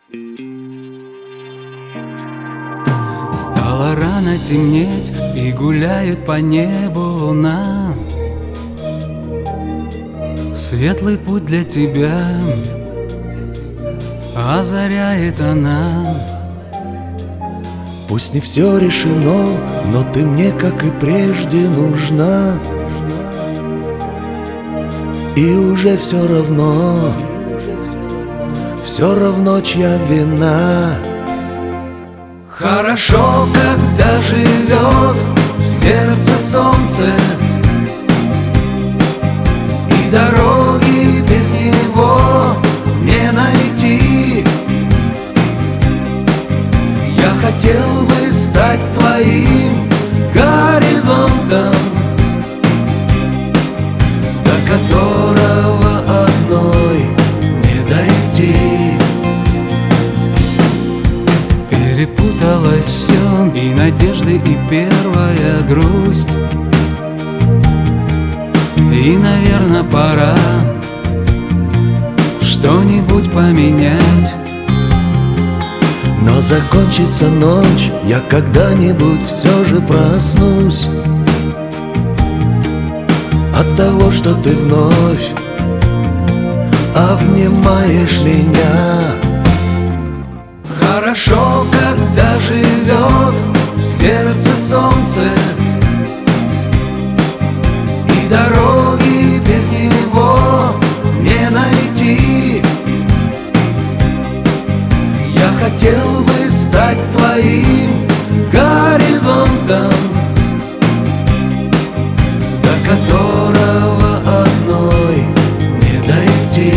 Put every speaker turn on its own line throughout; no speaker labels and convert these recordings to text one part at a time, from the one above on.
Стало рано темнеть, и гуляет по небу луна. Светлый путь для тебя озаряет она.
Пусть не все решено, но ты мне, как и прежде, нужна. И уже все равно, чья вина. Хорошо, когда живет в сердце солнце, и дороги без него не найти. Я хотел бы стать твоим горизонтом, до которого одной не дойти.
Перепуталось все, и надежды, и первая грусть. И, наверное, пора что-нибудь поменять.
Но закончится ночь, я когда-нибудь все же проснусь от того, что ты вновь обнимаешь меня. Хорошо, когда живет в сердце солнце, и дороги без него не найти. Я хотел бы стать твоим горизонтом, до которого одной не дойти.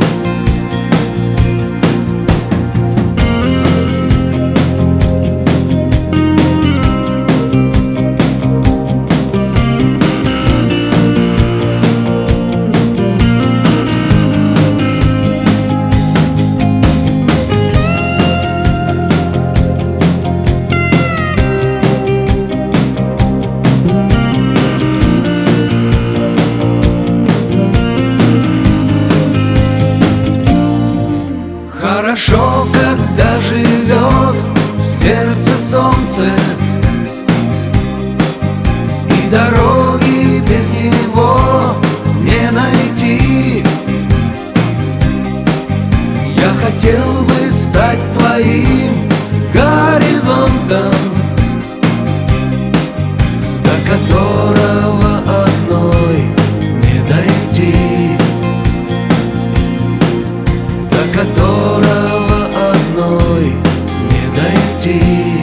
Хорошо, когда живет в сердце солнце, и дороги без него не найти. Я хотел бы стать твоим горизонтом, до которого одной не дойти, до которого одной не дойти.